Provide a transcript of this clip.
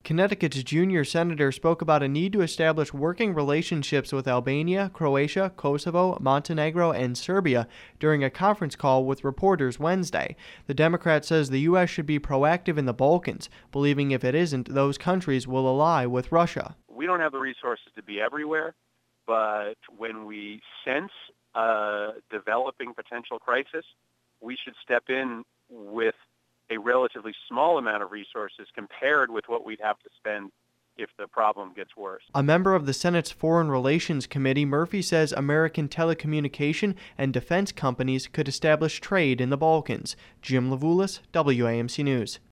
Connecticut's junior senator spoke about a need to establish working relationships with Albania, Croatia, Kosovo, Montenegro, and Serbia during a conference call with reporters Wednesday. The Democrat says the U.S. should be proactive in the Balkans, believing if it isn't, those countries will ally with Russia. We don't have the resources to be everywhere, but when we sense a developing potential crisis, we should step in with a relatively small amount of resources compared with what we'd have to spend if the problem gets worse. A member of the Senate's Foreign Relations Committee, Murphy says American telecommunication and defense companies could establish trade in the Balkans. Jim Levulis, WAMC News.